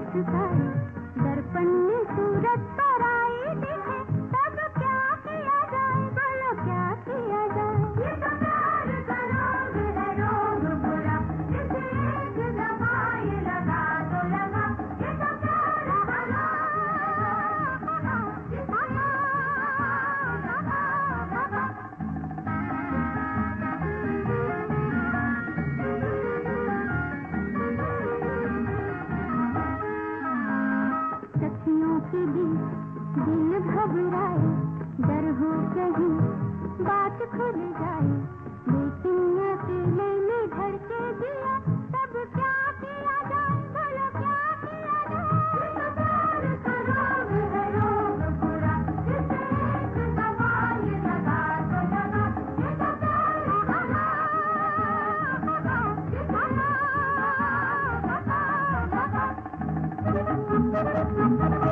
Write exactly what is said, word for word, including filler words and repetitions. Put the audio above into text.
मुस्काए, दर्पण में सूरत पर आई दिखे, तब क्या किया जाए, बोलो क्या किया जाए। ये तो प्यार का रोग है, रोग बुरा, जिसे एक दवाई लगा तो लगा। ये तो प्यार का सखियों के बीच दिल घबराए, डर हो कहीं बात खुल जाए, लेकिन अकेले में घर के दिया, तब क्या किया जाए, बोलो क्या किया जाए। ये तो प्यार का रोग है, रोग बुरा, जिसे एक दवाई लगा तो लगा। ये तो प्यार का रोग है।